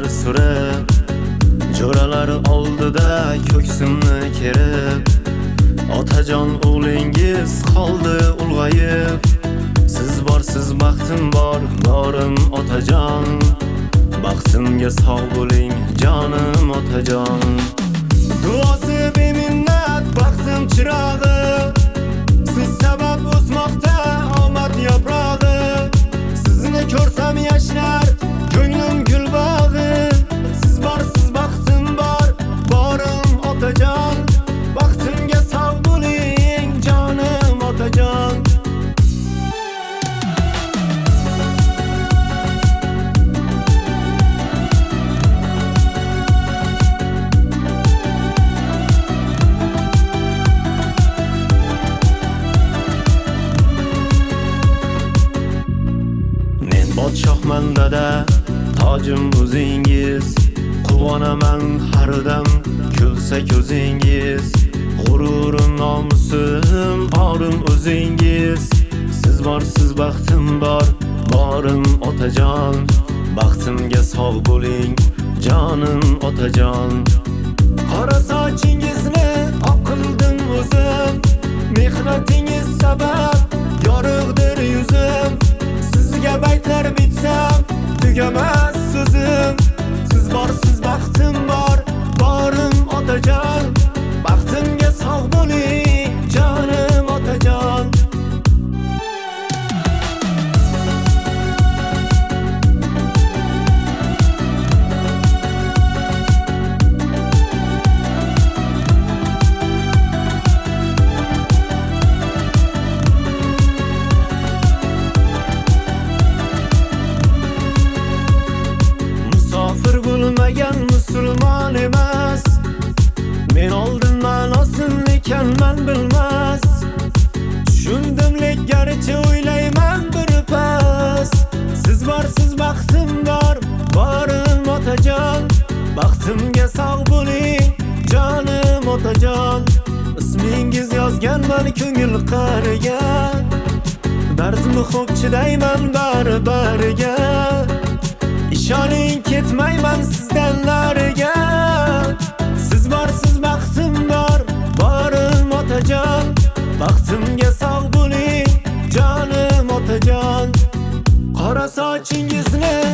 surib, jo'ralar oldida ko'ksimni kerib, otajon o'g'lingiz qoldi ulg'ayib. Siz borsiz baxtim bor, borim otajon. Baxtimga sog' bo'ling jonim otajon. Duosi beminnat baxtim chirog'i, siz sabab o'smoqda omad yaprog'i. Sizni ko'rsam yashnar ko'nglim gul bog'i. Siz borsiz baxtim bor, borim otajon. Baxtimga sog' bo'ling jonim otajon. Podshohman dada, tojim o'zingiz. Quvonaman har dam, kulsa ko'zingiz. G'ururim, nomusim, orim o'zingiz. Siz borsiz baxtim bor, borim otajon. Baxtimga sog' bo'ling jonim otajon. Qora sochingizni oq qildim o'zim. Mehnatingiz sabab yorug'dir yuzim. Sizga baytlar bitsam tugamas so'zim. Siz borsiz baxtim bor, borim otajon. Baxtimga sog' bo'ling jonim otajon. Bo'lmagan musulmon emas, men oldindan osin ekanman bilmas. Tushundim garchi o'ylayman bir pas. Siz borsiz baxtim bor, borim otajon. Baxtimga sog' bo'ling jonim otajon. Ismingiz yozganman ko'ngil qariga. Dardimni xo'p chidayman bari-bariga. İshoning ketmayman sizdan nariga. Siz borsiz baxtim bor, borim otajon. Baxtimga sog' bo'ling jonim otajon. Qora sochingizni